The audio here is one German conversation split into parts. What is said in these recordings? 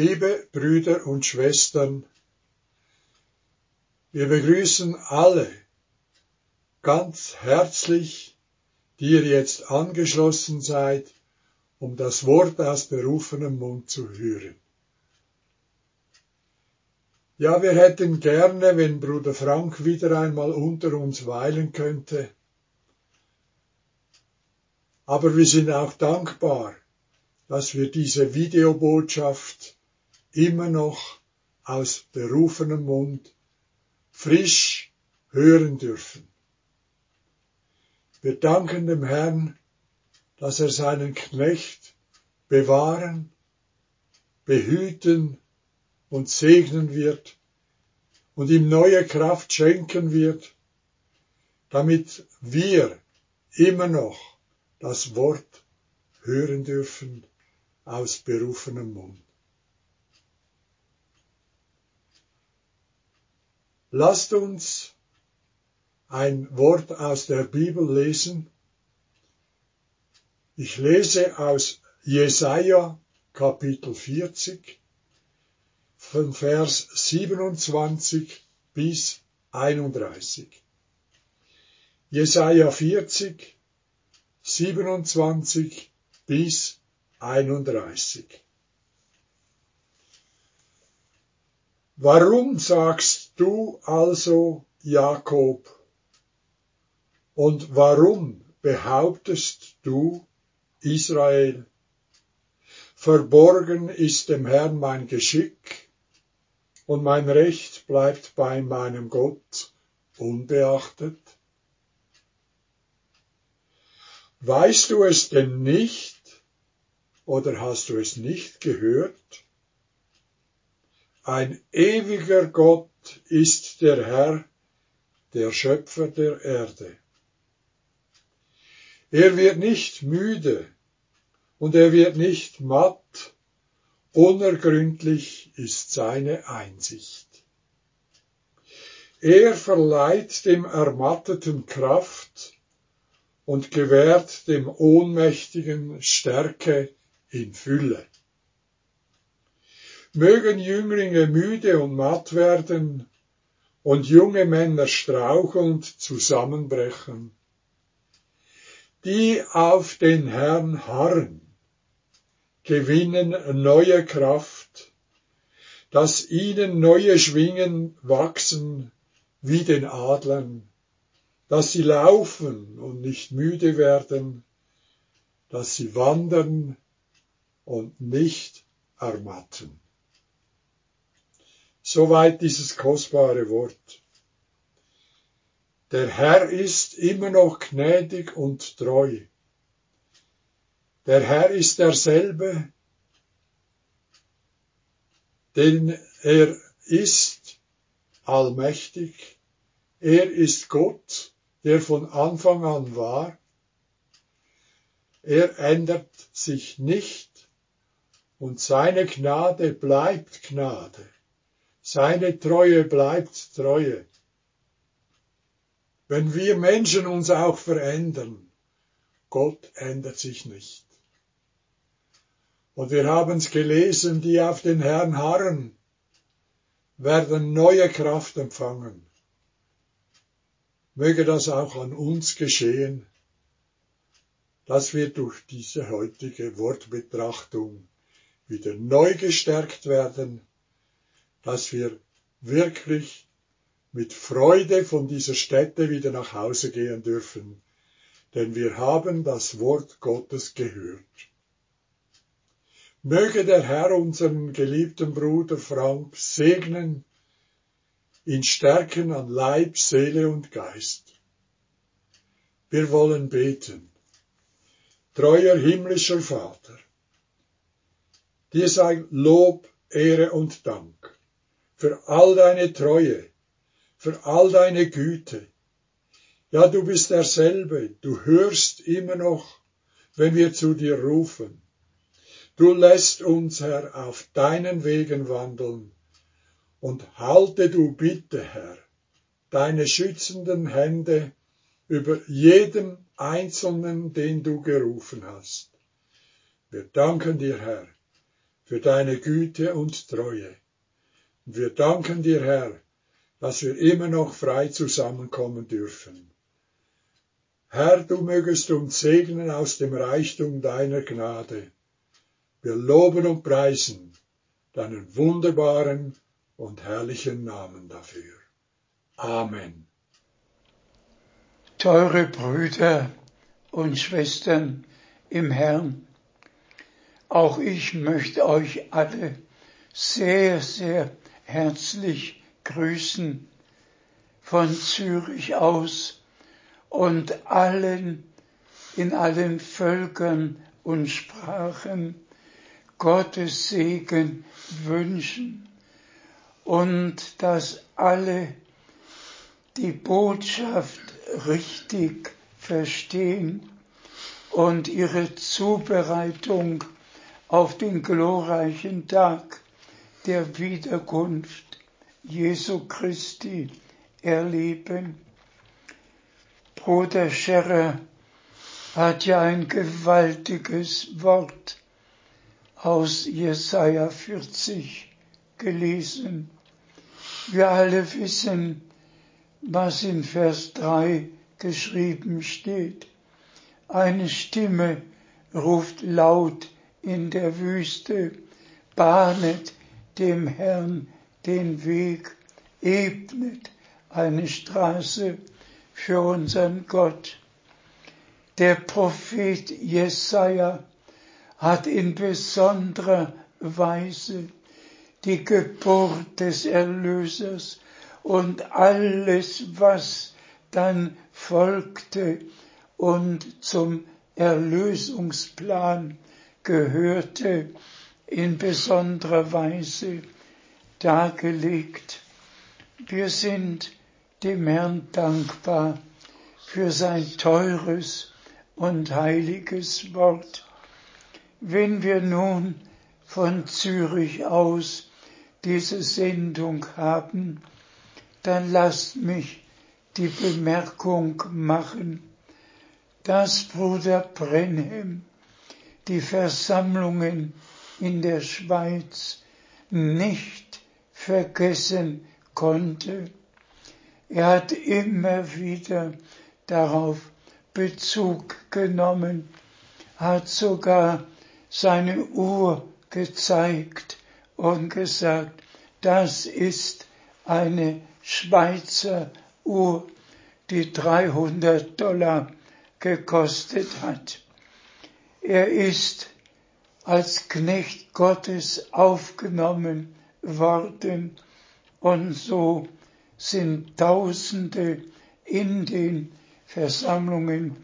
Liebe Brüder und Schwestern, wir begrüßen alle ganz herzlich, die ihr jetzt angeschlossen seid, um das Wort aus berufenem Mund zu hören. Ja, wir hätten gerne, wenn Bruder Frank wieder einmal unter uns weilen könnte, aber wir sind auch dankbar, dass wir diese Videobotschaft immer noch aus berufenem Mund frisch hören dürfen. Wir danken dem Herrn, dass er seinen Knecht bewahren, behüten und segnen wird und ihm neue Kraft schenken wird, damit wir immer noch das Wort hören dürfen aus berufenem Mund. Lasst uns ein Wort aus der Bibel lesen. Ich lese aus Jesaja Kapitel 40 von Vers 27 bis 31. Jesaja 40, 27 bis 31. Warum sagst du also, Jakob, und warum behauptest du, Israel? Verborgen ist dem Herrn mein Geschick, und mein Recht bleibt bei meinem Gott unbeachtet. Weißt du es denn nicht, oder hast du es nicht gehört? Ein ewiger Gott ist der Herr, der Schöpfer der Erde. Er wird nicht müde und er wird nicht matt, unergründlich ist seine Einsicht. Er verleiht dem Ermatteten Kraft und gewährt dem Ohnmächtigen Stärke in Fülle. Mögen Jünglinge müde und matt werden und junge Männer strauchelnd zusammenbrechen. Die auf den Herrn harren, gewinnen neue Kraft, dass ihnen neue Schwingen wachsen wie den Adlern, dass sie laufen und nicht müde werden, dass sie wandern und nicht ermatten. Soweit dieses kostbare Wort. Der Herr ist immer noch gnädig und treu. Der Herr ist derselbe, denn er ist allmächtig. Er ist Gott, der von Anfang an war. Er ändert sich nicht und seine Gnade bleibt Gnade. Seine Treue bleibt Treue. Wenn wir Menschen uns auch verändern, Gott ändert sich nicht. Und wir haben es gelesen, die auf den Herrn harren, werden neue Kraft empfangen. Möge das auch an uns geschehen, dass wir durch diese heutige Wortbetrachtung wieder neu gestärkt werden, dass wir wirklich mit Freude von dieser Stätte wieder nach Hause gehen dürfen, denn wir haben das Wort Gottes gehört. Möge der Herr unseren geliebten Bruder Frank segnen, ihn stärken an Leib, Seele und Geist. Wir wollen beten. Treuer himmlischer Vater, dir sei Lob, Ehre und Dank für all deine Treue, für all deine Güte. Ja, du bist derselbe, du hörst immer noch, wenn wir zu dir rufen. Du lässt uns, Herr, auf deinen Wegen wandeln und halte du bitte, Herr, deine schützenden Hände über jedem Einzelnen, den du gerufen hast. Wir danken dir, Herr, für deine Güte und Treue. Und wir danken dir, Herr, dass wir immer noch frei zusammenkommen dürfen. Herr, du mögest uns segnen aus dem Reichtum deiner Gnade. Wir loben und preisen deinen wunderbaren und herrlichen Namen dafür. Amen. Teure Brüder und Schwestern im Herrn, auch ich möchte euch alle sehr, sehr herzlich grüßen von Zürich aus und in allen Völkern und Sprachen Gottes Segen wünschen und dass alle die Botschaft richtig verstehen und ihre Zubereitung auf den glorreichen Tag der Wiederkunft Jesu Christi erleben. Bruder Scherrer hat ja ein gewaltiges Wort aus Jesaja 40 gelesen. Wir alle wissen, was in Vers 3 geschrieben steht. Eine Stimme ruft laut in der Wüste, bahnet dem Herrn den Weg, ebnet eine Straße für unseren Gott. Der Prophet Jesaja hat in besonderer Weise die Geburt des Erlösers und alles, was dann folgte und zum Erlösungsplan gehörte, in besonderer Weise dargelegt. Wir sind dem Herrn dankbar für sein teures und heiliges Wort. Wenn wir nun von Zürich aus diese Sendung haben, dann lasst mich die Bemerkung machen, dass Bruder Brenhem die Versammlungen in der Schweiz nicht vergessen konnte. Er hat immer wieder darauf Bezug genommen, hat sogar seine Uhr gezeigt und gesagt, das ist eine Schweizer Uhr, die $300 gekostet hat. Er ist als Knecht Gottes aufgenommen worden und so sind Tausende in den Versammlungen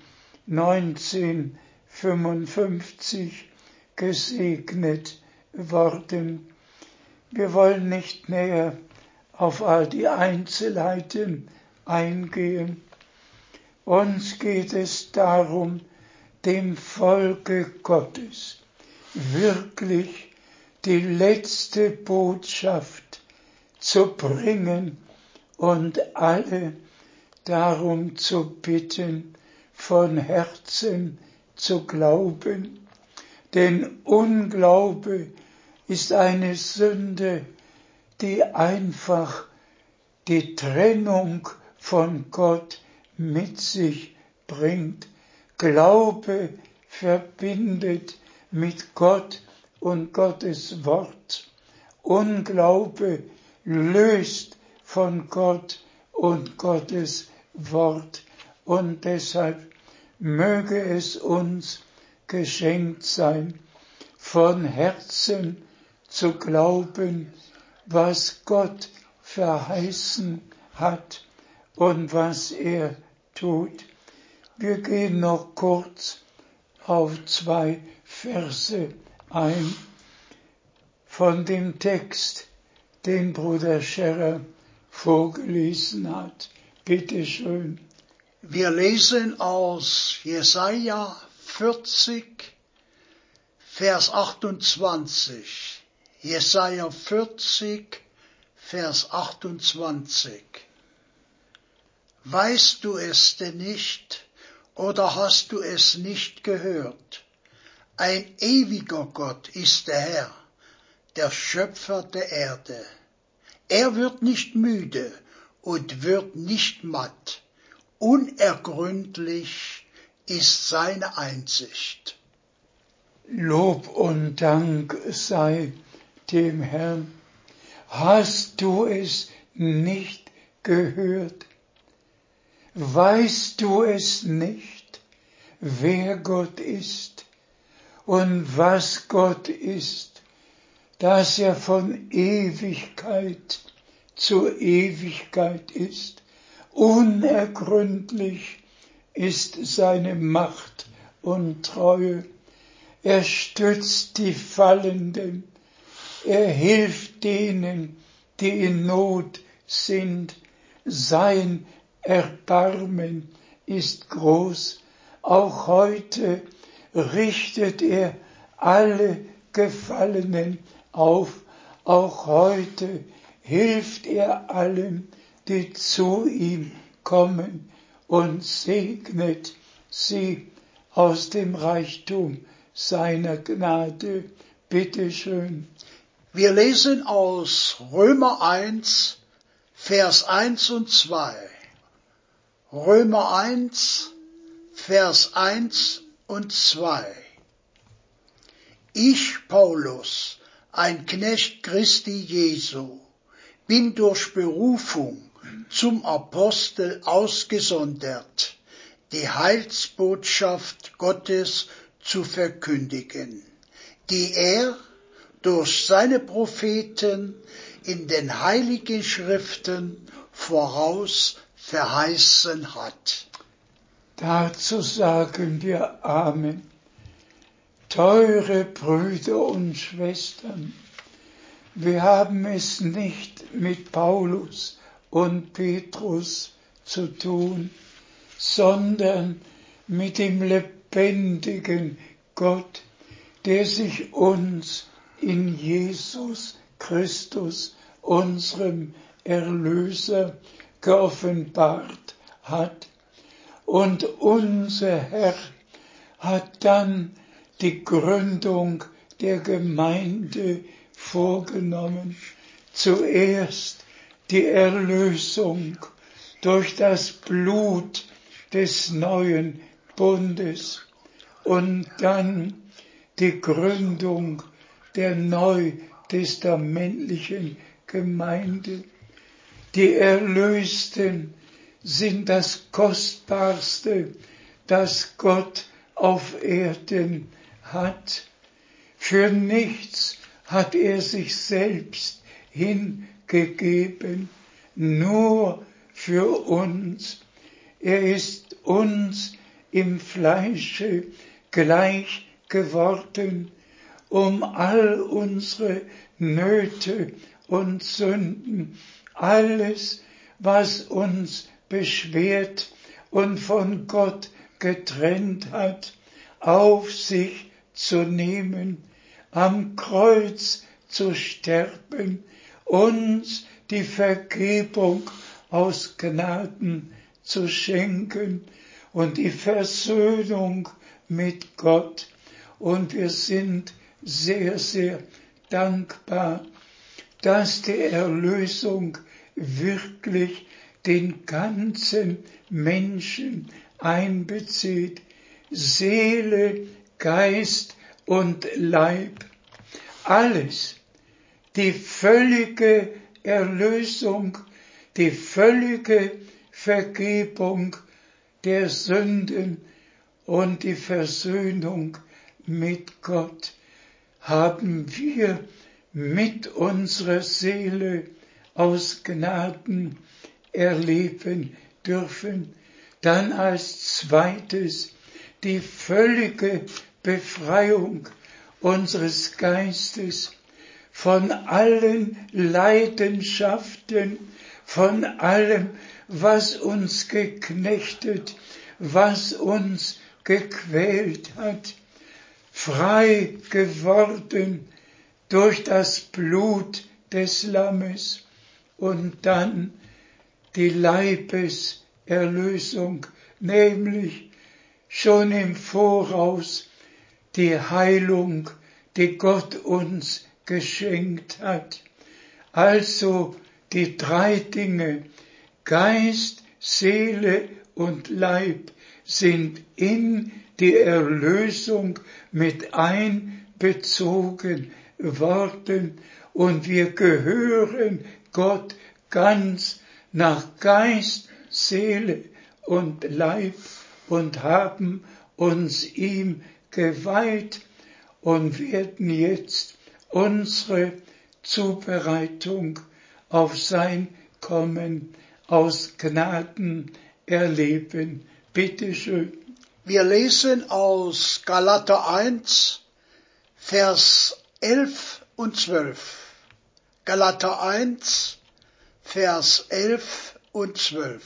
1955 gesegnet worden. Wir wollen nicht näher auf all die Einzelheiten eingehen. Uns geht es darum, dem Volke Gottes wirklich die letzte Botschaft zu bringen und alle darum zu bitten, von Herzen zu glauben. Denn Unglaube ist eine Sünde, die einfach die Trennung von Gott mit sich bringt. Glaube verbindet mit Gott und Gottes Wort. Unglaube löst von Gott und Gottes Wort. Und deshalb möge es uns geschenkt sein, von Herzen zu glauben, was Gott verheißen hat und was er tut. Wir gehen noch kurz auf 2 Verse ein von dem Text, den Bruder Scherrer vorgelesen hat. Bitte schön. Wir lesen aus Jesaja 40, Vers 28. Jesaja 40, Vers 28. Weißt du es denn nicht, oder hast du es nicht gehört? Ein ewiger Gott ist der Herr, der Schöpfer der Erde. Er wird nicht müde und wird nicht matt. Unergründlich ist seine Einsicht. Lob und Dank sei dem Herrn. Hast du es nicht gehört? Weißt du es nicht, wer Gott ist und was Gott ist, dass er von Ewigkeit zu Ewigkeit ist? Unergründlich ist seine Macht und Treue. Er stützt die Fallenden, er hilft denen, die in Not sind. Sein Erbarmen ist groß. Auch heute richtet er alle Gefallenen auf. Auch heute hilft er allen, die zu ihm kommen, und segnet sie aus dem Reichtum seiner Gnade. Bitte schön. Wir lesen aus Römer 1, Vers 1 und 2. Römer 1, Vers 1 und 2. Ich, Paulus, ein Knecht Christi Jesu, bin durch Berufung zum Apostel ausgesondert, die Heilsbotschaft Gottes zu verkündigen, die er durch seine Propheten in den heiligen Schriften voraus verheißen hat. Dazu sagen wir Amen. Teure Brüder und Schwestern, wir haben es nicht mit Paulus und Petrus zu tun, sondern mit dem lebendigen Gott, der sich uns in Jesus Christus, unserem Erlöser, geoffenbart hat. Und unser Herr hat dann die Gründung der Gemeinde vorgenommen. Zuerst die Erlösung durch das Blut des neuen Bundes und dann die Gründung der neutestamentlichen Gemeinde. Die Erlösten sind das Kostbarste, das Gott auf Erden hat. Für nichts hat er sich selbst hingegeben, nur für uns. Er ist uns im Fleische gleich geworden, um all unsere Nöte und Sünden, alles, was uns beschwert und von Gott getrennt hat, auf sich zu nehmen, am Kreuz zu sterben, uns die Vergebung aus Gnaden zu schenken und die Versöhnung mit Gott. Und wir sind sehr, sehr dankbar, dass die Erlösung wirklich den ganzen Menschen einbezieht, Seele, Geist und Leib. Alles, die völlige Erlösung, die völlige Vergebung der Sünden und die Versöhnung mit Gott haben wir mit unserer Seele aus Gnaden erleben dürfen. Dann als zweites die völlige Befreiung unseres Geistes von allen Leidenschaften, von allem, was uns geknechtet, was uns gequält hat, frei geworden durch das Blut des Lammes und dann die Leibeserlösung, nämlich schon im Voraus die Heilung, die Gott uns geschenkt hat. Also die drei Dinge, Geist, Seele und Leib, sind in die Erlösung mit einbezogen worden und wir gehören Gott ganz nach Geist, Seele und Leib und haben uns ihm geweiht und werden jetzt unsere Zubereitung auf sein Kommen aus Gnaden erleben. Bitte schön. Wir lesen aus Galater 1, Vers 11 und 12. Galater 1, Vers 11 und 12.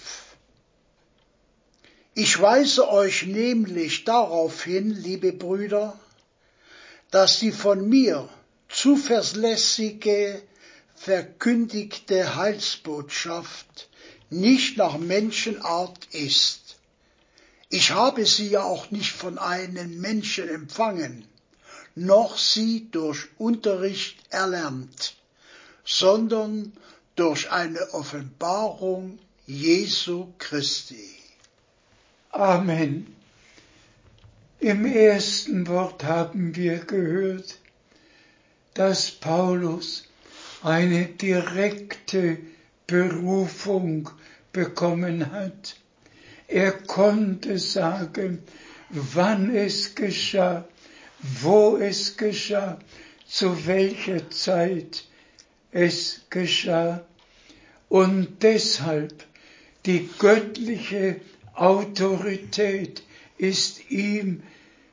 Ich weise euch nämlich darauf hin, liebe Brüder, dass die von mir zuverlässige, verkündigte Heilsbotschaft nicht nach Menschenart ist. Ich habe sie ja auch nicht von einem Menschen empfangen, noch sie durch Unterricht erlernt, sondern durch eine Offenbarung Jesu Christi. Amen. Im ersten Wort haben wir gehört, dass Paulus eine direkte Berufung bekommen hat. Er konnte sagen, wann es geschah, wo es geschah, zu welcher Zeit es geschah. Und deshalb die göttliche Autorität ist ihm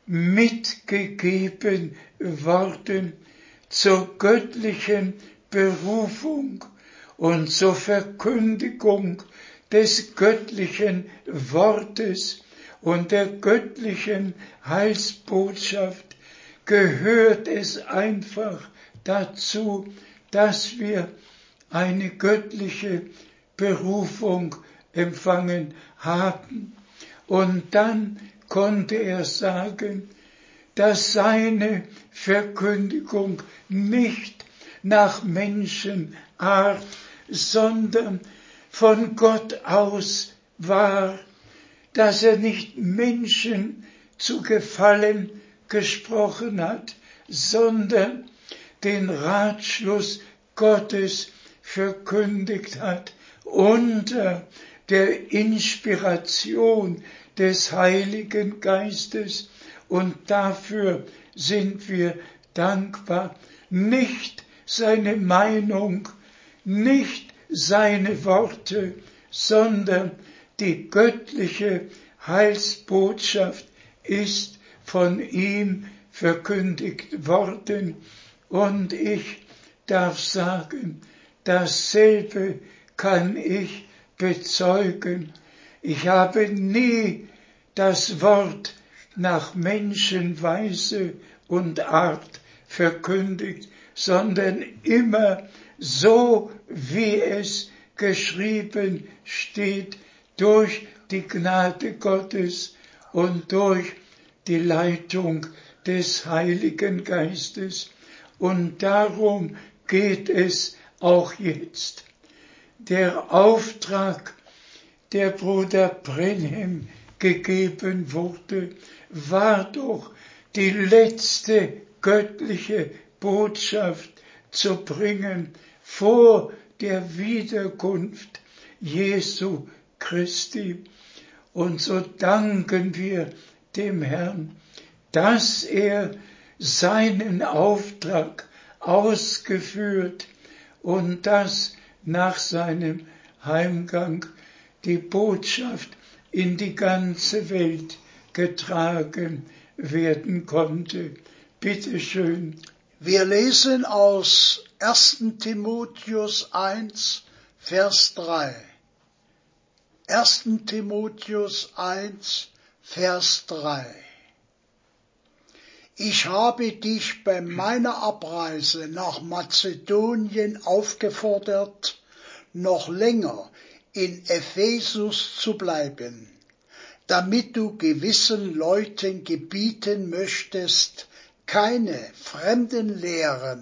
mitgegeben worden zur göttlichen Berufung und zur Verkündigung des göttlichen Wortes und der göttlichen Heilsbotschaft gehört es einfach dazu, dass wir eine göttliche Berufung empfangen haben. Und dann konnte er sagen, dass seine Verkündigung nicht nach Menschenart, sondern von Gott aus war, dass er nicht Menschen zu gefallen gesprochen hat, sondern den Ratschluss Gottes verkündigt hat unter der Inspiration des Heiligen Geistes. Und dafür sind wir dankbar. Nicht seine Meinung, nicht seine Worte, sondern die göttliche Heilsbotschaft ist von ihm verkündigt worden. Und ich darf sagen, dasselbe kann ich bezeugen. Ich habe nie das Wort nach Menschenweise und Art verkündigt, sondern immer so, wie es geschrieben steht, durch die Gnade Gottes und durch die Leitung des Heiligen Geistes. Und darum geht es auch jetzt. Der Auftrag, der Bruder Brenhem gegeben wurde, war doch die letzte göttliche Botschaft zu bringen vor der Wiederkunft Jesu Christi. Und so danken wir dem Herrn, dass er seinen Auftrag ausgeführt und dass nach seinem Heimgang die Botschaft in die ganze Welt getragen werden konnte. Bitte schön. Wir lesen aus 1. Timotheus 1, Vers 3. 1. Timotheus 1, Vers 3. Ich habe dich bei meiner Abreise nach Mazedonien aufgefordert, noch länger in Ephesus zu bleiben, damit du gewissen Leuten gebieten möchtest, keine fremden Lehren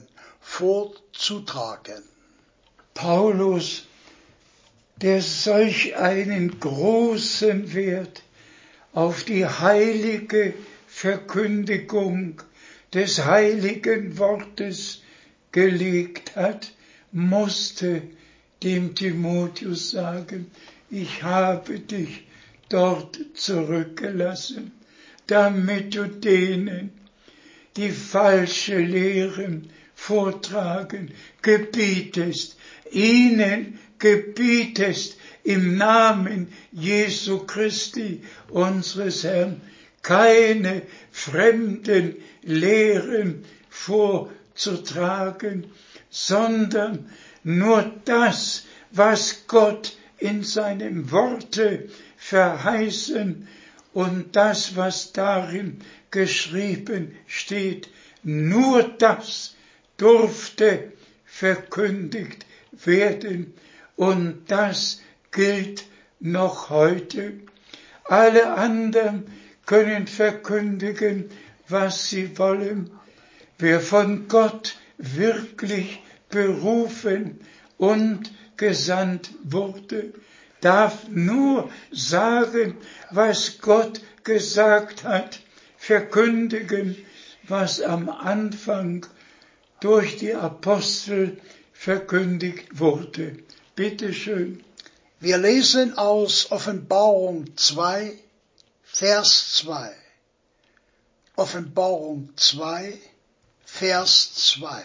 vorzutragen. Paulus, der solch einen großen Wert auf die heilige Verkündigung des heiligen Wortes gelegt hat, musste dem Timotheus sagen, ich habe dich dort zurückgelassen, damit du denen, die falsche Lehren vortragen, gebietest, ihnen gebietest im Namen Jesu Christi, unseres Herrn, keine fremden Lehren vorzutragen, sondern nur das, was Gott in seinem Worte verheißen und das, was darin geschrieben steht, nur das durfte verkündigt werden und das gilt noch heute. Alle anderen können verkündigen, was sie wollen. Wer von Gott wirklich berufen und gesandt wurde, darf nur sagen, was Gott gesagt hat, verkündigen, was am Anfang durch die Apostel verkündigt wurde. Bitte schön. Wir lesen aus Offenbarung 2, Vers 2. Offenbarung 2, Vers 2.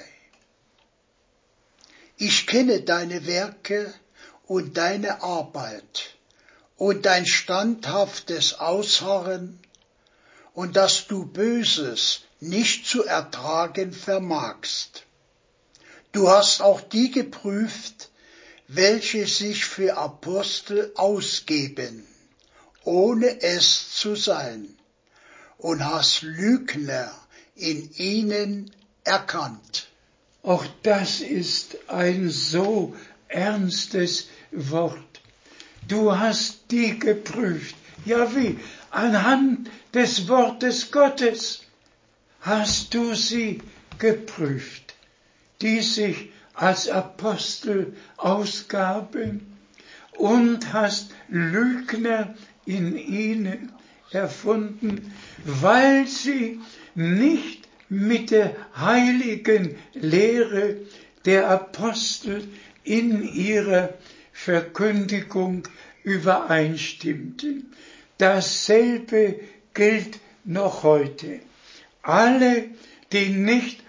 Ich kenne deine Werke und deine Arbeit und dein standhaftes Ausharren und dass du Böses nicht zu ertragen vermagst. Du hast auch die geprüft, welche sich für Apostel ausgeben, ohne es zu sein, und hast Lügner in ihnen erkannt. Auch das ist ein so ernstes Wort. Du hast die geprüft. Ja, wie? Anhand des Wortes Gottes hast du sie geprüft, die sich als Apostel ausgaben, und hast Lügner in ihnen erfunden, weil sie nicht mit der heiligen Lehre der Apostel in ihrer Verkündigung übereinstimmten. Dasselbe gilt noch heute. Alle, die nicht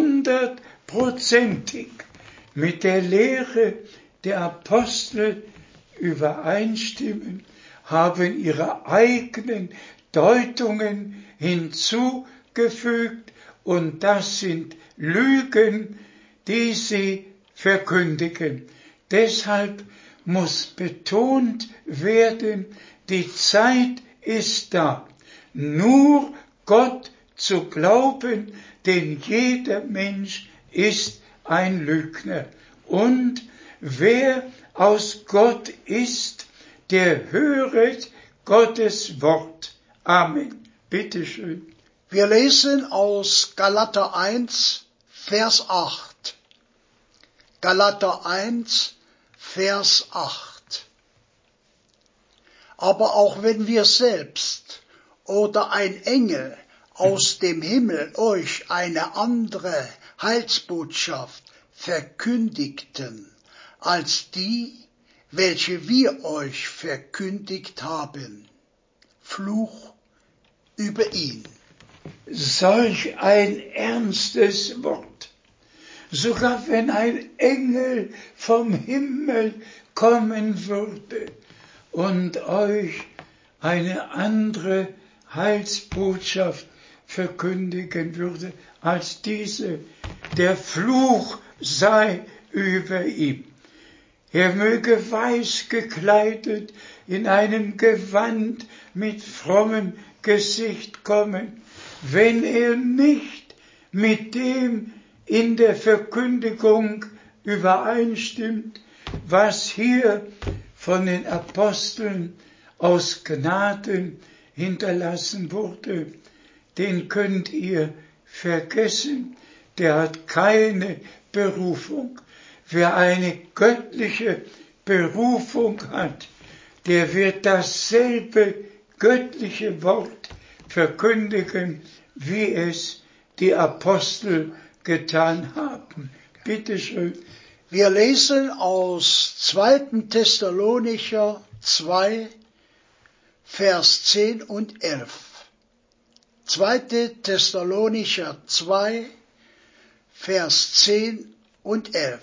100%ig mit der Lehre der Apostel übereinstimmen, haben ihre eigenen Deutungen hinzugefügt, und das sind Lügen, die sie verkündigen. Deshalb muss betont werden, die Zeit ist da, nur Gott zu glauben, denn jeder Mensch ist ein Lügner. Und wer aus Gott ist, der höret Gottes Wort. Amen. Bitte schön. Wir lesen aus Galater 1, Vers 8. Galater 1, Vers 8. Aber auch wenn wir selbst oder ein Engel aus dem Himmel euch eine andere Heilsbotschaft verkündigten als die, welche wir euch verkündigt haben, Fluch über ihn. Solch ein ernstes Wort. Sogar wenn ein Engel vom Himmel kommen würde und euch eine andere Heilsbotschaft verkündigen würde als diese, der Fluch sei über ihm. Er möge weiß gekleidet in einem Gewand mit frommem Gesicht kommen, wenn er nicht mit dem in der Verkündigung übereinstimmt, was hier von den Aposteln aus Gnaden hinterlassen wurde, den könnt ihr vergessen. Der hat keine Berufung. Wer eine göttliche Berufung hat, der wird dasselbe göttliche Wort verkündigen, wie es die Apostel getan haben. Bitte schön. Wir lesen aus 2. Thessalonicher 2, Vers 10 und 11. 2. Thessalonicher 2, Vers 10 und 11.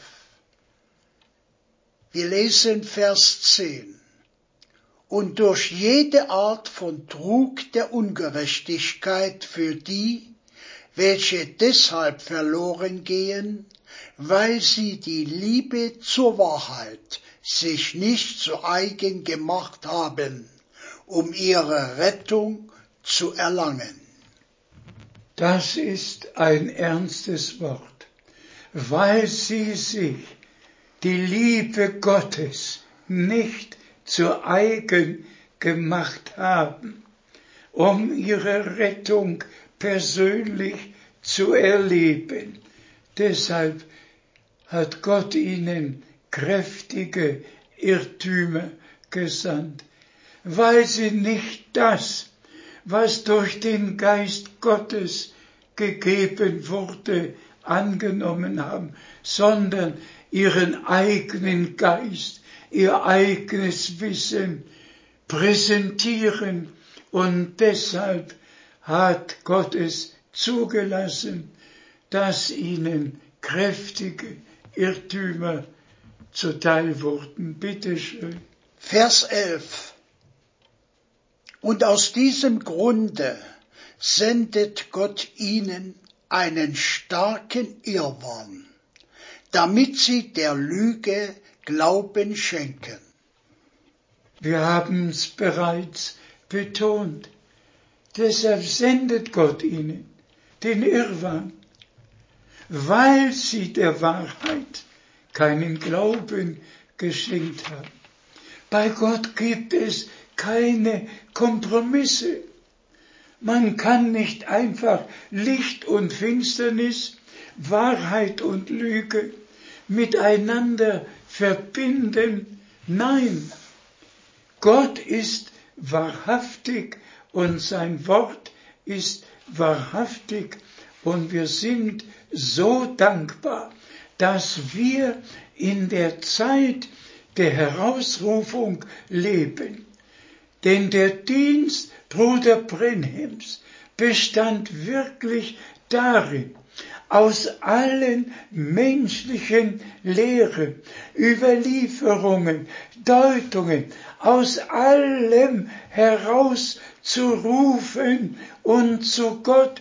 Wir lesen Vers 10. Und durch jede Art von Trug der Ungerechtigkeit für die, welche deshalb verloren gehen, weil sie die Liebe zur Wahrheit sich nicht zu eigen gemacht haben, um ihre Rettung zu erlangen. Das ist ein ernstes Wort, weil sie sich die Liebe Gottes nicht zu eigen gemacht haben, um ihre Rettung persönlich zu erleben. Deshalb hat Gott ihnen kräftige Irrtümer gesandt, weil sie nicht das, was durch den Geist Gottes gegeben wurde, angenommen haben, sondern ihren eigenen Geist, ihr eigenes Wissen präsentieren. Und deshalb hat Gott es zugelassen, dass ihnen kräftige Irrtümer zuteil wurden. Bitte schön. Vers 11. Und aus diesem Grunde sendet Gott ihnen einen starken Irrwarn, damit sie der Lüge Glauben schenken. Wir haben es bereits betont. Deshalb sendet Gott ihnen den Irrwarn, weil sie der Wahrheit keinen Glauben geschenkt haben. Bei Gott gibt es keine Kompromisse. Man kann nicht einfach Licht und Finsternis, Wahrheit und Lüge miteinander verbinden. Nein, Gott ist wahrhaftig und sein Wort ist wahrhaftig und wir sind so dankbar, dass wir in der Zeit der Herausrufung leben. Denn der Dienst Bruder Brenhems bestand wirklich darin, aus allen menschlichen Lehren, Überlieferungen, Deutungen, aus allem herauszurufen und zu Gott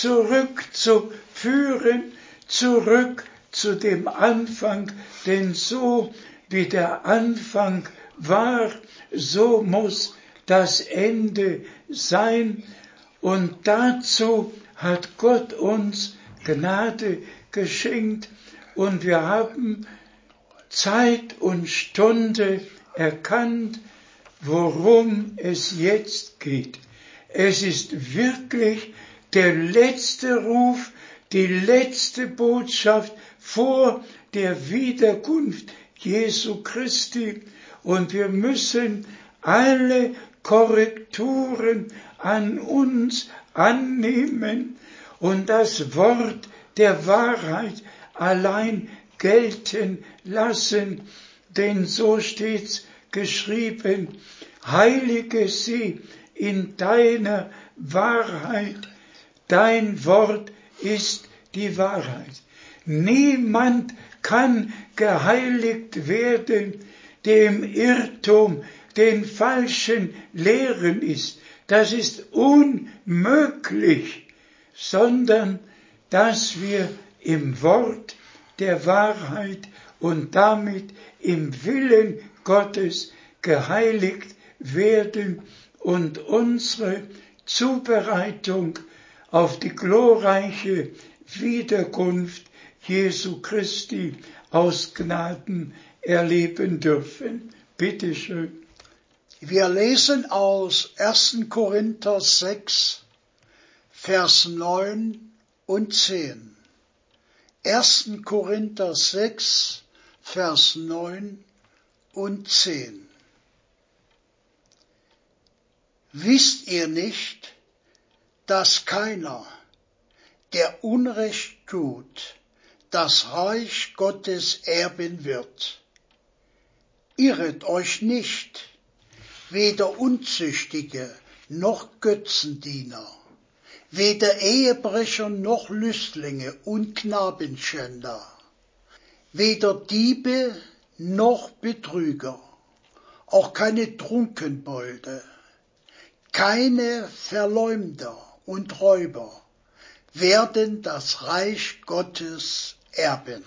zurückzuführen, zurück zu dem Anfang, denn so wie der Anfang war, so muss das Ende sein. Und dazu hat Gott uns Gnade geschenkt und wir haben Zeit und Stunde erkannt, worum es jetzt geht. Es ist wirklich der letzte Ruf, die letzte Botschaft vor der Wiederkunft Jesu Christi und wir müssen alle Korrekturen an uns annehmen und das Wort der Wahrheit allein gelten lassen, denn so steht's geschrieben, heilige sie in deiner Wahrheit, dein Wort ist die Wahrheit. Niemand kann geheiligt werden, der im Irrtum, den falschen Lehren ist. Das ist unmöglich, sondern dass wir im Wort der Wahrheit und damit im Willen Gottes geheiligt werden und unsere Zubereitung auf die glorreiche Wiederkunft Jesu Christi aus Gnaden erleben dürfen. Bitte schön. Wir lesen aus 1. Korinther 6, Vers 9 und 10. 1. Korinther 6, Vers 9 und 10. Wisst ihr nicht, dass keiner, der Unrecht tut, das Reich Gottes erben wird? Irret euch nicht, weder Unzüchtige noch Götzendiener, weder Ehebrecher noch Lüstlinge und Knabenschänder, weder Diebe noch Betrüger, auch keine Trunkenbolde, keine Verleumder und Räuber werden das Reich Gottes erben.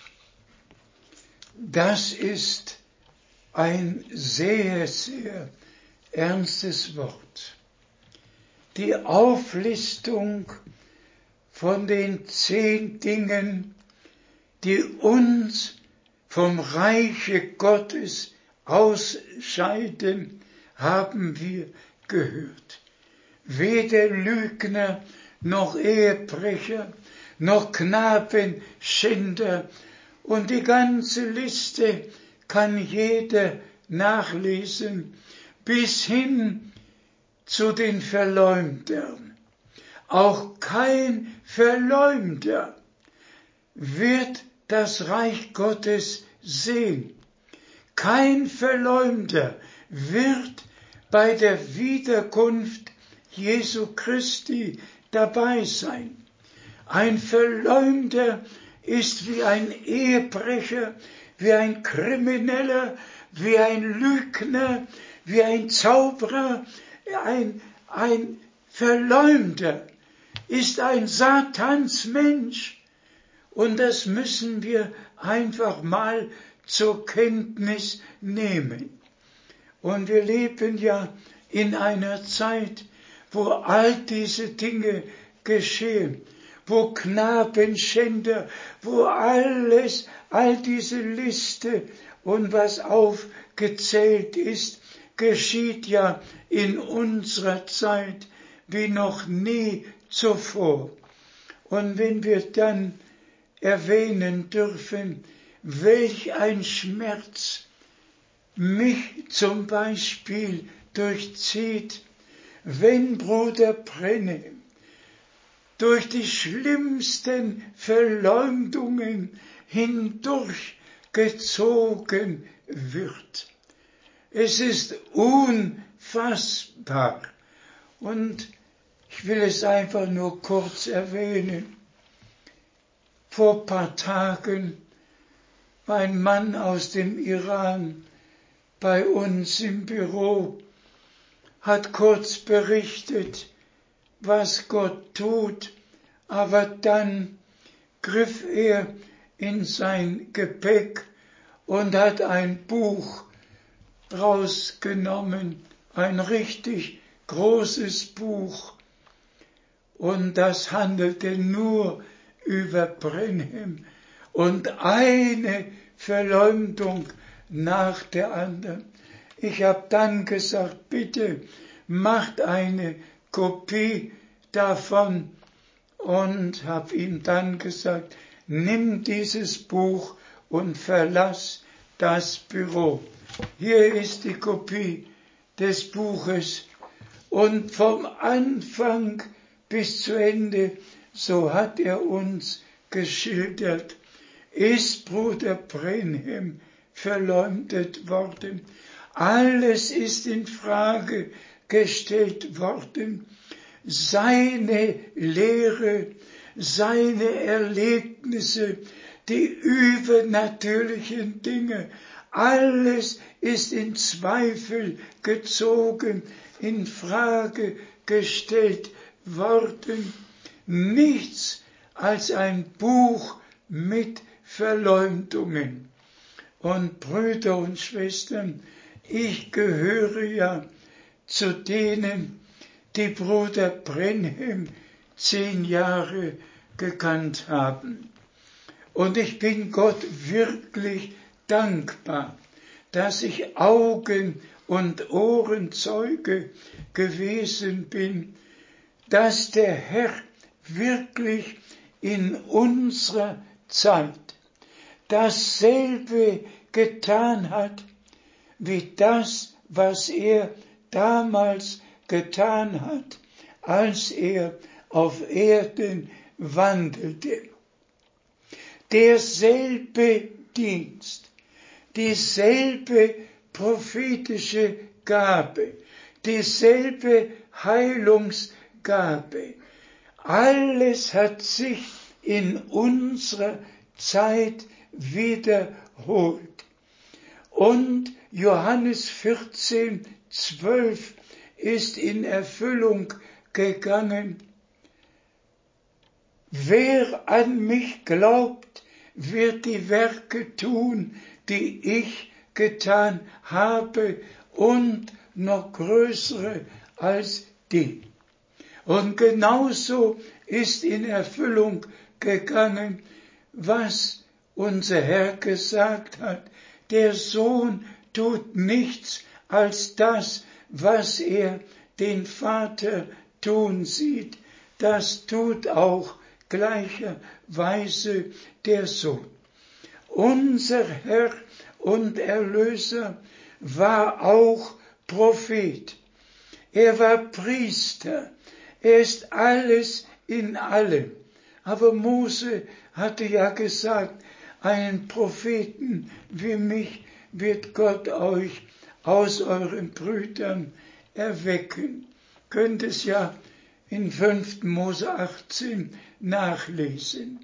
Das ist ein sehr, sehr ernstes Wort. Die Auflistung von den 10 Dingen, die uns vom Reiche Gottes ausscheiden, haben wir gehört. Weder Lügner, noch Ehebrecher, noch Knabenschänder, und die ganze Liste kann jeder nachlesen, bis hin zu den Verleumdern. Auch kein Verleumder wird das Reich Gottes sehen. Kein Verleumder wird bei der Wiederkunft Jesu Christi dabei sein. Ein Verleumder ist wie ein Ehebrecher, wie ein Krimineller, wie ein Lügner, wie ein Zauberer. Ein Verleumder ist ein Satansmensch. Und das müssen wir einfach mal zur Kenntnis nehmen. Und wir leben ja in einer Zeit, wo all diese Dinge geschehen, wo Knabenschänder, wo all diese Liste und was aufgezählt ist, geschieht ja in unserer Zeit wie noch nie zuvor. Und wenn wir dann erwähnen dürfen, welch ein Schmerz mich zum Beispiel durchzieht, wenn Bruder Branham durch die schlimmsten Verleumdungen hindurchgezogen wird. Es ist unfassbar. Und ich will es einfach nur kurz erwähnen. Vor ein paar Tagen war ein Mann aus dem Iran bei uns im Büro, hat kurz berichtet, was Gott tut, aber dann griff er in sein Gepäck und hat ein Buch rausgenommen, ein richtig großes Buch, und das handelte nur über Branham und eine Verleumdung nach der anderen. Ich habe dann gesagt, bitte macht eine Kopie davon, und habe ihm dann gesagt, nimm dieses Buch und verlass das Büro. Hier ist die Kopie des Buches, und vom Anfang bis zu Ende, so hat er uns geschildert, ist Bruder Branham verleumdet worden. Alles ist in Frage gestellt worden. Seine Lehre, seine Erlebnisse, die übernatürlichen Dinge, alles ist in Zweifel gezogen, in Frage gestellt worden. Nichts als ein Buch mit Verleumdungen. Und Brüder und Schwestern, ich gehöre ja zu denen, die Bruder Branham 10 Jahre gekannt haben. Und ich bin Gott wirklich dankbar, dass ich Augen- und Ohrenzeuge gewesen bin, dass der Herr wirklich in unserer Zeit dasselbe getan hat, wie das, was er damals getan hat, als er auf Erden wandelte. Derselbe Dienst, dieselbe prophetische Gabe, dieselbe Heilungsgabe, alles hat sich in unserer Zeit wiederholt. Und Johannes 14,12 ist in Erfüllung gegangen. Wer an mich glaubt, wird die Werke tun, die ich getan habe, und noch größere als die. Und genauso ist in Erfüllung gegangen, was unser Herr gesagt hat. Der Sohn tut nichts als das, was er den Vater tun sieht. Das tut auch gleicherweise der Sohn. Unser Herr und Erlöser war auch Prophet. Er war Priester. Er ist alles in allem. Aber Mose hatte ja gesagt, einen Propheten wie mich wird Gott euch aus euren Brüdern erwecken. Könnt es ja in 5. Mose 18 nachlesen.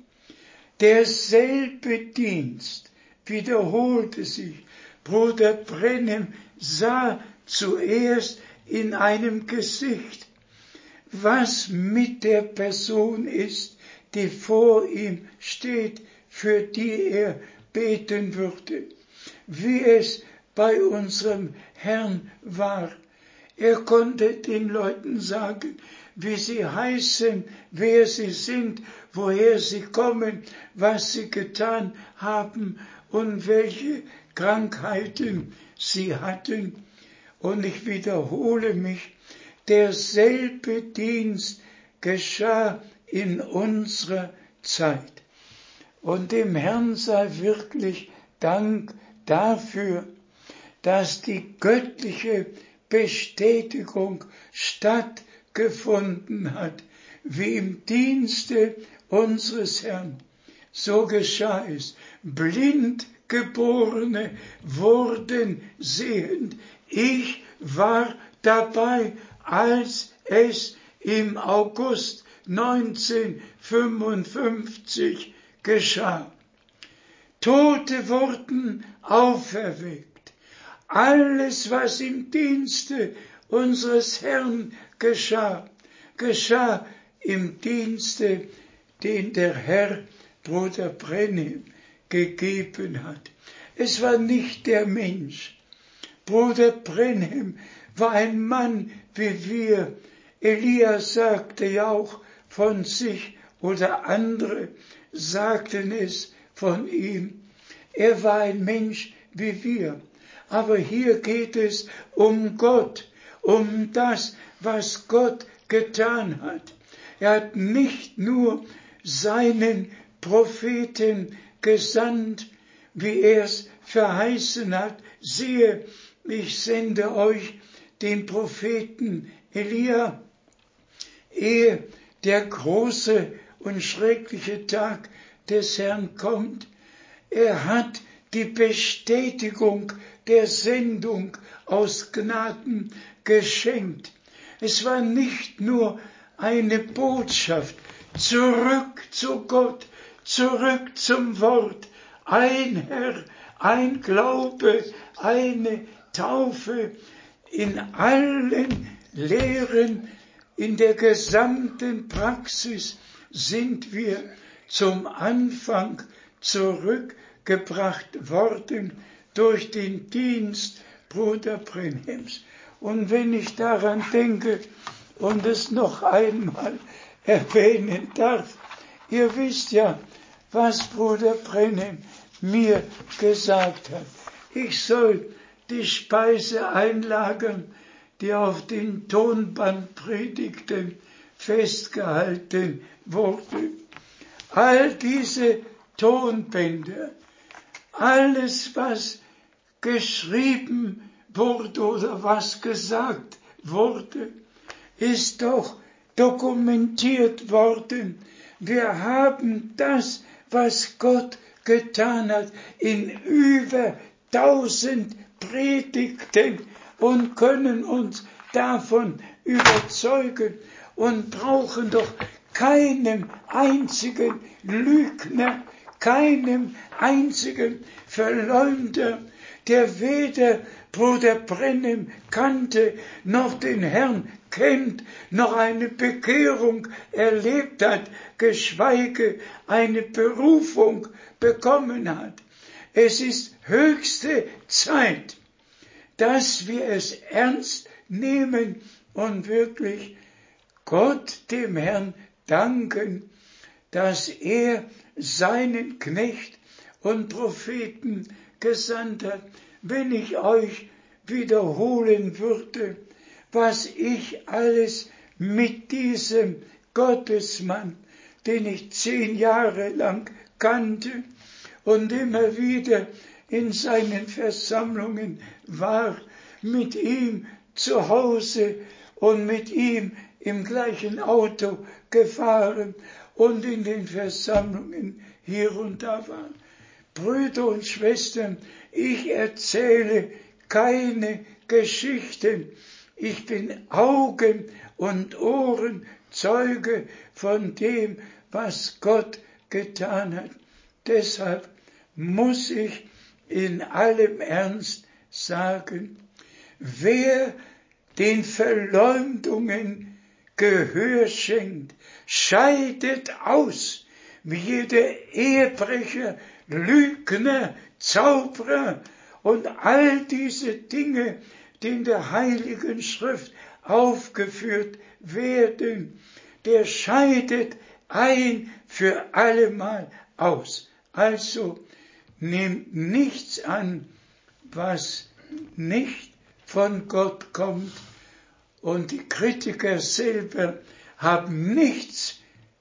Derselbe Dienst wiederholte sich. Bruder Brenhem sah zuerst in einem Gesicht, was mit der Person ist, die vor ihm steht, für die er beten würde, wie es bei unserem Herrn war. Er konnte den Leuten sagen, wie sie heißen, wer sie sind, woher sie kommen, was sie getan haben und welche Krankheiten sie hatten. Und ich wiederhole mich, derselbe Dienst geschah in unserer Zeit. Und dem Herrn sei wirklich Dank dafür, dass die göttliche Bestätigung stattgefunden hat, wie im Dienste unseres Herrn. So geschah es. Blindgeborene wurden sehend. Ich war dabei, als es im August 1955 geschah. Tote wurden auferweckt. Alles, was im Dienste unseres Herrn geschah, geschah im Dienste, den der Herr Bruder Brenhem gegeben hat. Es war nicht der Mensch. Bruder Brenhem war ein Mann wie wir. Elia sagte ja auch von sich, oder andere sagten es von ihm. Er war ein Mensch wie wir. Aber hier geht es um Gott, um das, was Gott getan hat. Er hat nicht nur seinen Propheten gesandt, wie er es verheißen hat. Siehe, ich sende euch den Propheten Elia, ehe der große und schreckliche Tag des Herrn kommt. Er hat die Bestätigung der Sendung aus Gnaden geschenkt. Es war nicht nur eine Botschaft, zurück zu Gott, zurück zum Wort, ein Herr, ein Glaube, eine Taufe, in allen Lehren, in der gesamten Praxis sind wir zum Anfang zurückgebracht worden durch den Dienst Bruder Brenhems. Und wenn ich daran denke und es noch einmal erwähnen darf, ihr wisst ja, was Bruder Brenhem mir gesagt hat. Ich soll die Speise einlagern, die auf den Tonbandpredigten festgehalten wurde. All diese Tonbänder, alles, was geschrieben wurde oder was gesagt wurde, ist doch dokumentiert worden. Wir haben das, was Gott getan hat, in über 1000 Predigten und können uns davon überzeugen und brauchen doch keinem einzigen Lügner, keinem einzigen Verleumder, der weder Bruder Brennim kannte, noch den Herrn kennt, noch eine Bekehrung erlebt hat, geschweige eine Berufung bekommen hat. Es ist höchste Zeit, dass wir es ernst nehmen und wirklich Gott, dem Herrn, danken, dass er seinen Knecht und Propheten gesandt hat. Wenn ich euch wiederholen würde, was ich alles mit diesem Gottesmann, den ich 10 Jahre lang kannte und immer wieder in seinen Versammlungen war, mit ihm zu Hause und mit ihm im gleichen Auto gefahren und in den Versammlungen hier und da war. Brüder und Schwestern, ich erzähle keine Geschichten. Ich bin Augen- und Ohrenzeuge von dem, was Gott getan hat. Deshalb muss ich in allem Ernst sagen, wer den Verleumdungen Gehör schenkt, scheidet aus, wie jeder Ehebrecher, Lügner, Zauberer und all diese Dinge, die in der Heiligen Schrift aufgeführt werden, der scheidet ein für allemal aus. Also nehmt nichts an, was nicht von Gott kommt, und die Kritiker selber haben nichts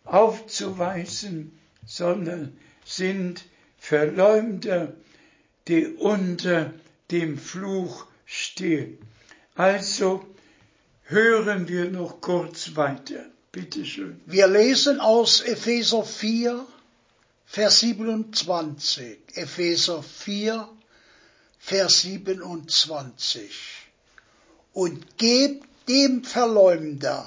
aufzuweisen, sondern sind Verleumder, die unter dem Fluch stehen. Also hören wir noch kurz weiter. Bitte schön. Wir lesen aus Epheser 4, Vers 27. Epheser 4, Vers 27. Und gebt dem Verleumder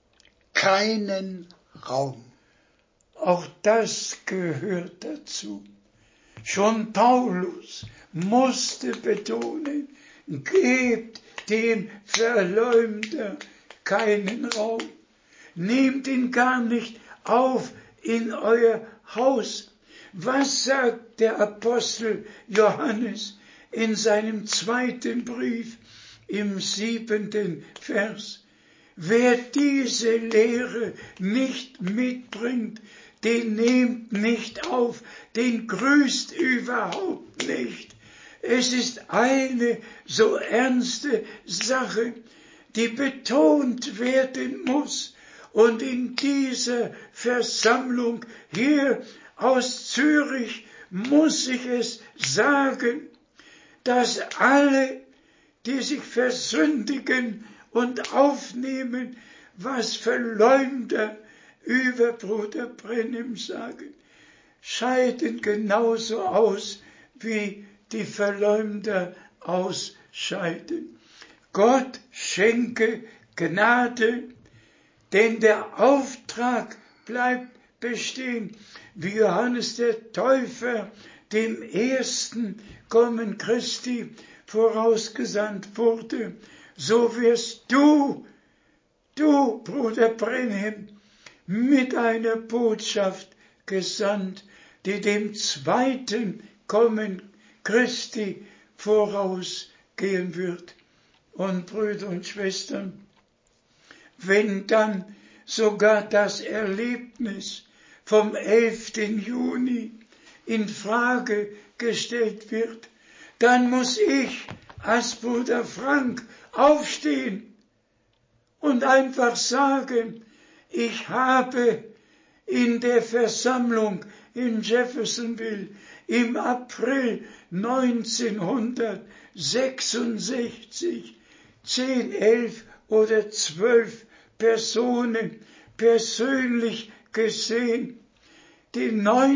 keinen Raum. Auch das gehört dazu. Schon Paulus musste betonen, gebt dem Verleumder keinen Raum. Nehmt ihn gar nicht auf in euer Haus. Was sagt der Apostel Johannes in seinem 2. Brief im 7. Vers? Wer diese Lehre nicht mitbringt, den nehmt nicht auf, den grüßt überhaupt nicht. Es ist eine so ernste Sache, die betont werden muss. Und in dieser Versammlung hier aus Zürich muss ich es sagen, dass alle, die sich versündigen und aufnehmen, was Verleumder über Bruder Brennim sagen, scheiden genauso aus, wie die Verleumder ausscheiden. Gott schenke Gnade, denn der Auftrag bleibt bestehen, wie Johannes der Täufer dem ersten Kommen Christi vorausgesandt wurde. So wirst du, Bruder Brennim, mit einer Botschaft gesandt, die dem zweiten Kommen Christi vorausgehen wird. Und Brüder und Schwestern, wenn dann sogar das Erlebnis vom 11. Juni in Frage gestellt wird, dann muss ich als Bruder Frank aufstehen und einfach sagen, ich habe in der Versammlung in Jeffersonville im April 1966 10, 11 oder 12 Personen persönlich gesehen, die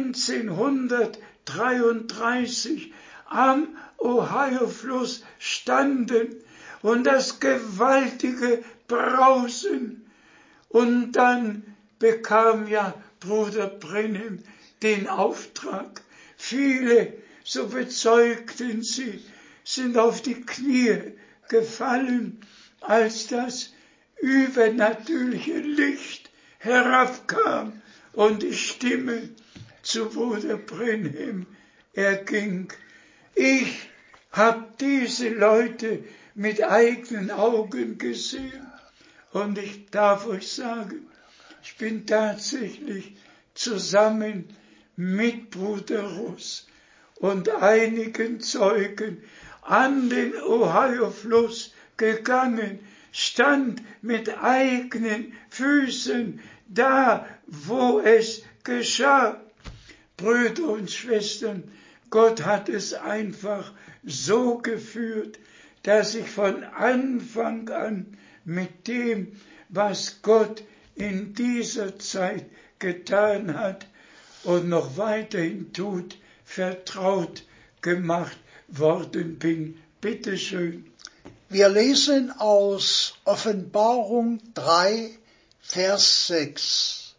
1933 am Ohio-Fluss standen und das gewaltige Brausen. Und dann bekam ja Bruder Branham den Auftrag. Viele, so bezeugten sie, sind auf die Knie gefallen, als das übernatürliche Licht herabkam und die Stimme zu Bruder Branham erging. Ich habe diese Leute mit eigenen Augen gesehen und ich darf euch sagen, ich bin tatsächlich zusammen mit Bruder Russ und einigen Zeugen an den Ohio-Fluss gegangen, stand mit eigenen Füßen da, wo es geschah. Brüder und Schwestern, Gott hat es einfach so geführt, dass ich von Anfang an mit dem, was Gott in dieser Zeit getan hat und noch weiterhin tut, vertraut gemacht worden bin. Bitte schön. Wir lesen aus Offenbarung 3, Vers 6.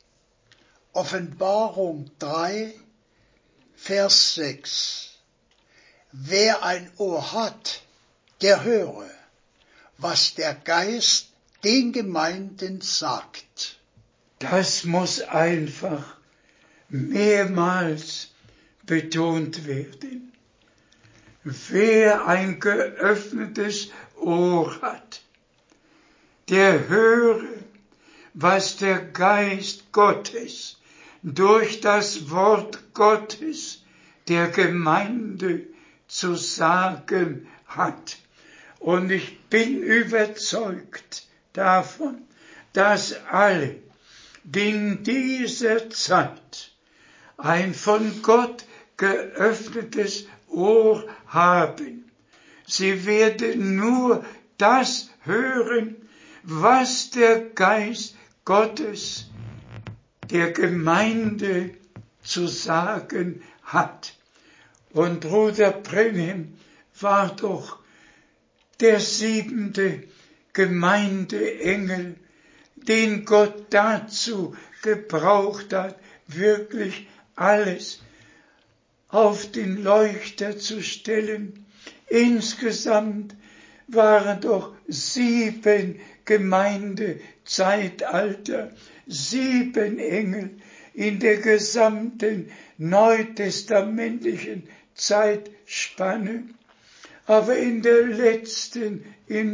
Offenbarung 3, Vers 6. Wer ein Ohr hat, der höre, was der Geist den Gemeinden sagt. Das muss einfach mehrmals betont werden. Wer ein geöffnetes Ohr hat, der höre, was der Geist Gottes durch das Wort Gottes der Gemeinde zu sagen hat. Und ich bin überzeugt davon, dass alle, die in dieser Zeit ein von Gott geöffnetes Ohr haben, sie werden nur das hören, was der Geist Gottes der Gemeinde zu sagen hat. Und Bruder Branham war doch der 7. Gemeindeengel, den Gott dazu gebraucht hat, wirklich alles auf den Leuchter zu stellen. Insgesamt waren doch 7 Gemeindezeitalter, 7 Engel in der gesamten neutestamentlichen Zeitspanne. Aber in der letzten,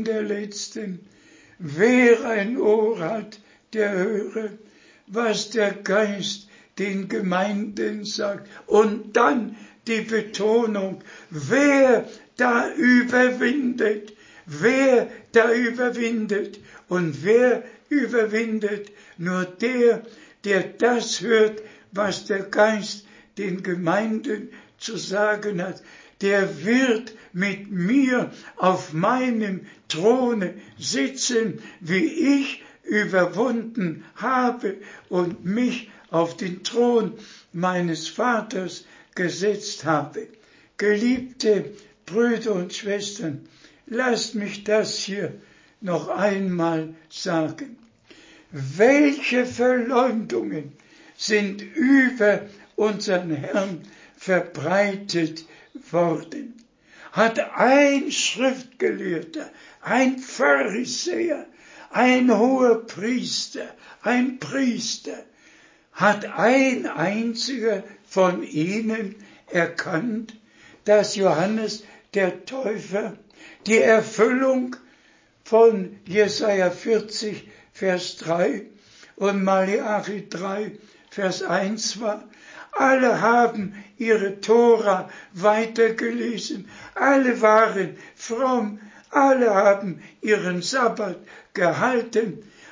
wer ein Ohr hat, der höre, was der Geist den Gemeinden sagt. Und dann die Betonung, wer da überwindet. Und wer überwindet? Nur der, der das hört, was der Geist den Gemeinden zu sagen hat. Der wird mit mir auf meinem Throne sitzen, wie ich überwunden habe und mich auf den Thron meines Vaters gesetzt habe. Geliebte Brüder und Schwestern, lasst mich das hier noch einmal sagen. Welche Verleumdungen sind über unseren Herrn verbreitet worden? Hat ein Schriftgelehrter, ein Pharisäer, ein Hohepriester, ein Priester, hat ein einziger von ihnen erkannt, dass Johannes der Täufer die Erfüllung von Jesaja 40, Vers 3 und Malachi 3, Vers 1 war? Alle haben ihre Tora weitergelesen, alle waren fromm, alle haben ihren Sabbat gehalten,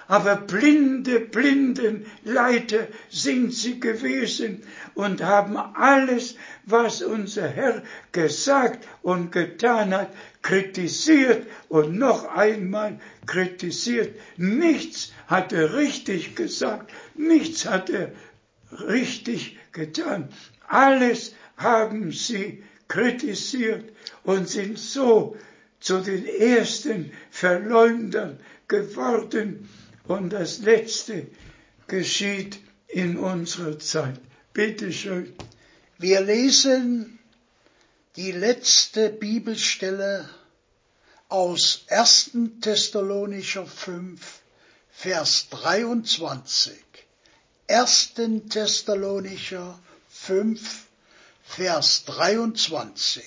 aber Blindenleiter sind sie gewesen und haben alles, was unser Herr gesagt und getan hat, kritisiert und noch einmal kritisiert. Nichts hat er richtig gesagt, nichts hat er richtig getan. Alles haben sie kritisiert und sind so zu den ersten Verleumdern geworden. Und das Letzte geschieht in unserer Zeit. Bitte schön. Wir lesen die letzte Bibelstelle aus 1. Thessalonicher 5, Vers 23. 1. Thessalonicher 5, Vers 23.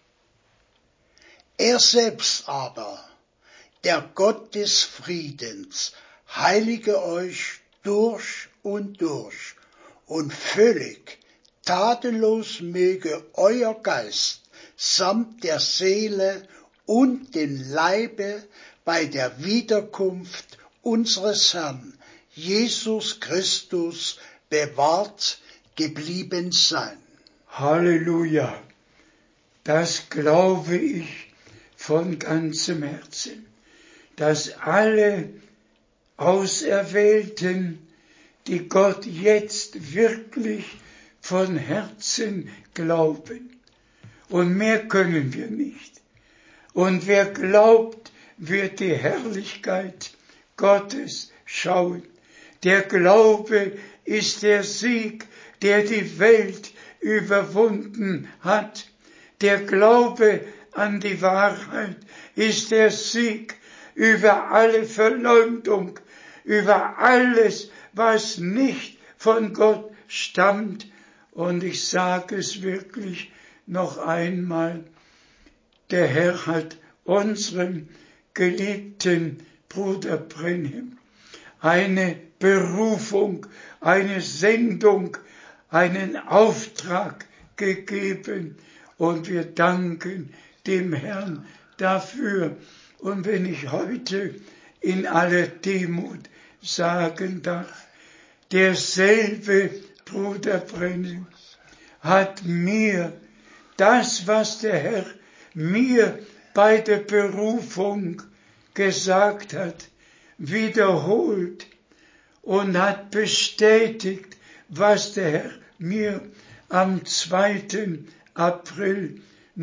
Er selbst aber, der Gott des Friedens, heilige euch durch und völlig tadellos möge euer Geist samt der Seele und dem Leibe bei der Wiederkunft unseres Herrn Jesus Christus bewahrt geblieben sein. Halleluja! Das glaube ich von ganzem Herzen, dass alle Auserwählten, die Gott jetzt wirklich von Herzen glauben, und mehr können wir nicht. Und wer glaubt, wird die Herrlichkeit Gottes schauen. Der Glaube ist der Sieg, der die Welt überwunden hat. Der Glaube an die Wahrheit ist der Sieg über alle Verleumdung, über alles, was nicht von Gott stammt. Und ich sage es wirklich noch einmal, der Herr hat unserem geliebten Bruder Branham eine Berufung, eine Sendung, einen Auftrag gegeben und wir danken dem Herrn dafür. Und wenn ich heute in aller Demut sagen darf, derselbe Bruder Branham hat mir das, was der Herr mir bei der Berufung gesagt hat, wiederholt und hat bestätigt, was der Herr mir am 2. April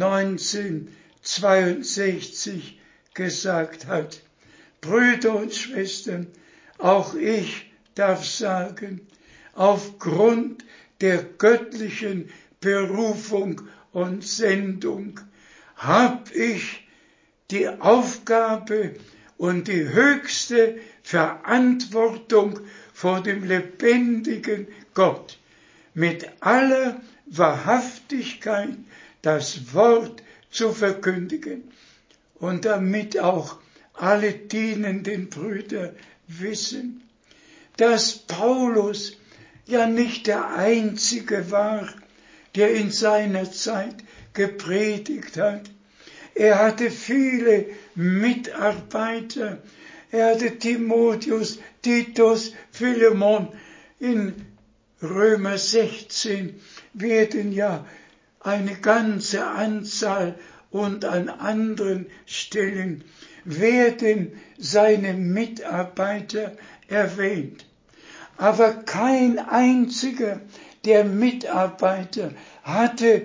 1962 gesagt hat. Brüder und Schwestern, auch ich darf sagen, aufgrund der göttlichen Berufung und Sendung habe ich die Aufgabe und die höchste Verantwortung vor dem lebendigen Gott, mit aller Wahrhaftigkeit das Wort zu verkündigen und damit auch alle dienenden Brüder wissen, dass Paulus ja nicht der Einzige war, der in seiner Zeit gepredigt hat. Er hatte viele Mitarbeiter. Er hatte Timotheus, Titus, Philemon. In Römer 16 werden ja eine ganze Anzahl und an anderen Stellen werden seine Mitarbeiter erwähnt. Aber kein einziger der Mitarbeiter hatte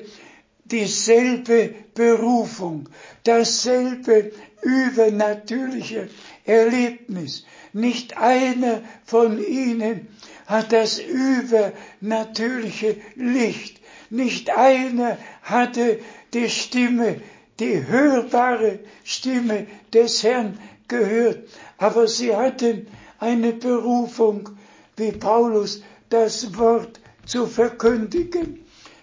dieselbe Berufung, dasselbe übernatürliche Erlebnis. Nicht einer von ihnen hat das übernatürliche Licht. Nicht einer hatte die Stimme, die hörbare Stimme des Herrn gehört. Aber sie hatten eine Berufung, wie Paulus, das Wort zu verkündigen.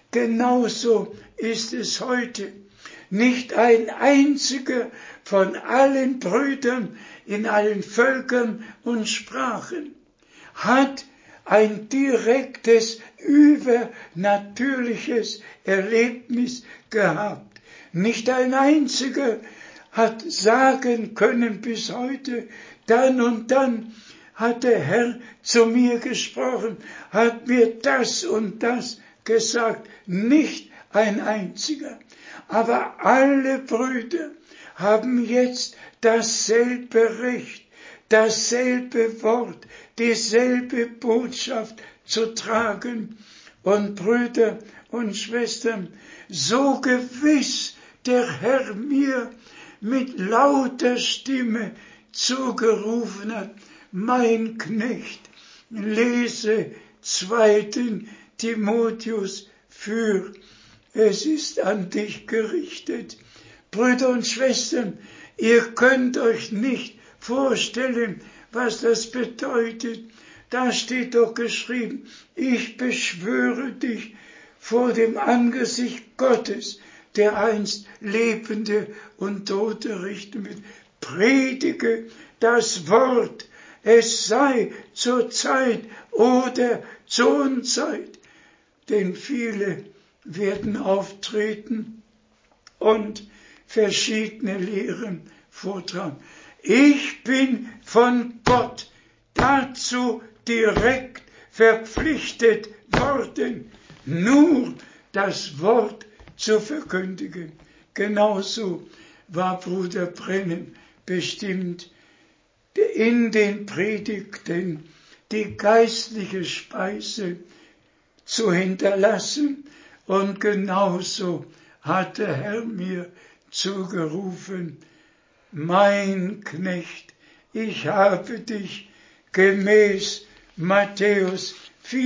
Genauso ist es heute. Nicht ein einziger von allen Brüdern in allen Völkern und Sprachen hat ein direktes, übernatürliches Erlebnis gehabt. Nicht ein einziger hat sagen können bis heute, dann und dann hat der Herr zu mir gesprochen, hat mir das und das gesagt, nicht ein einziger. Aber alle Brüder haben jetzt dasselbe Recht, dasselbe Wort, dieselbe Botschaft zu tragen. Und Brüder und Schwestern, so gewiss der Herr mir mit lauter Stimme zugerufen hat, mein Knecht, lese 2. Timotheus 4, es ist an dich gerichtet. Brüder und Schwestern, ihr könnt euch nicht vorstellen, was das bedeutet. Da steht doch geschrieben, ich beschwöre dich vor dem Angesicht Gottes, der einst Lebende und Tote richten wird. Predige das Wort, es sei zur Zeit oder zur Unzeit. Denn viele werden auftreten und verschiedene Lehren vortragen. Ich bin von Gott dazu direkt verpflichtet worden, nur das Wort zu verkündigen. Genauso war Bruder Brennem bestimmt, in den Predigten die geistliche Speise zu hinterlassen, und genauso hat der Herr mir zugerufen, mein Knecht, ich habe dich gemäß Matthäus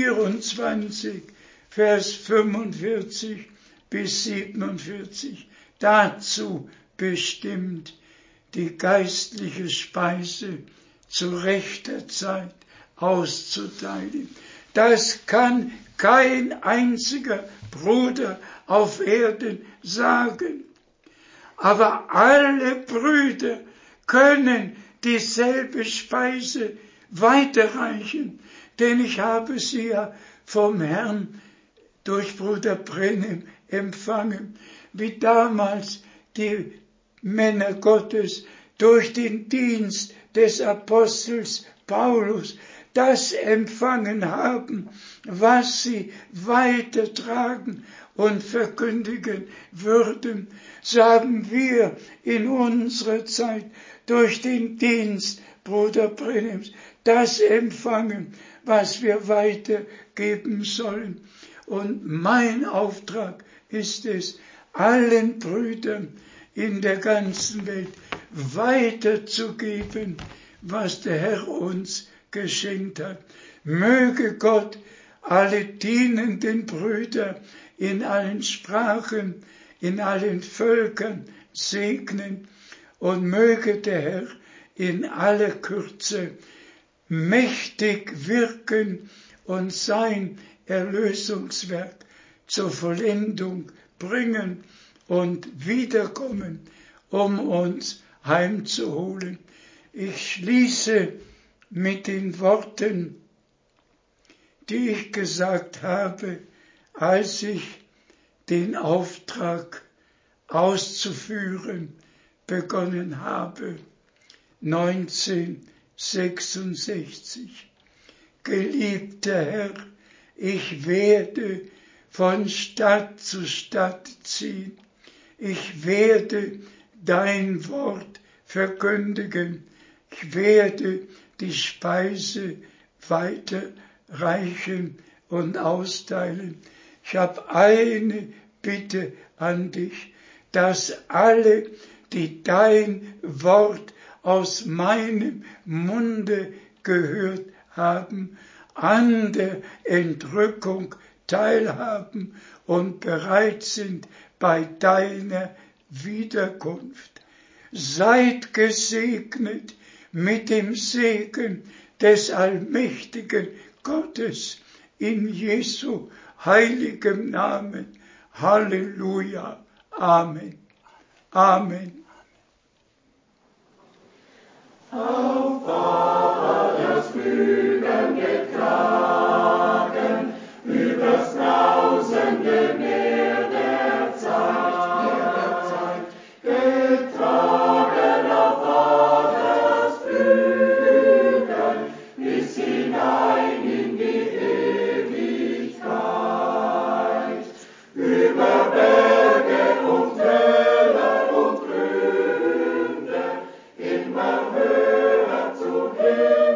24, Vers 45 bis 47 dazu bestimmt, die geistliche Speise zu rechter Zeit auszuteilen. Das kann kein einziger Bruder auf Erden sagen. Aber alle Brüder können dieselbe Speise weiterreichen, denn ich habe sie ja vom Herrn durch Bruder Brennem empfangen, wie damals die Männer Gottes durch den Dienst des Apostels Paulus das empfangen haben, was sie weitertragen und verkündigen würden. So haben wir in unserer Zeit durch den Dienst Bruder Brennems das empfangen, was wir weitergeben sollen. Und mein Auftrag ist es, allen Brüdern in der ganzen Welt weiterzugeben, was der Herr uns geschenkt hat. Möge Gott alle dienenden Brüder in allen Sprachen, in allen Völkern segnen, und möge der Herr in aller Kürze mächtig wirken und sein Erlösungswerk zur Vollendung bringen und wiederkommen, um uns heimzuholen. Ich schließe mit den Worten, die ich gesagt habe, als ich den Auftrag auszuführen begonnen habe, 1966. Geliebter Herr, ich werde von Stadt zu Stadt ziehen. Ich werde dein Wort verkündigen. Ich werde die Speise weiterreichen und austeilen. Ich habe eine Bitte an dich, dass alle, die dein Wort aus meinem Munde gehört haben, an der Entrückung teilhaben und bereit sind bei deiner Wiederkunft. Seid gesegnet mit dem Segen des allmächtigen Gottes in Jesu heiligem Namen. Halleluja. Amen. Amen. Auf alles blühende Klagen, übers brausende Meer der Zeit, getragen auf alles Flügeln, Himmel.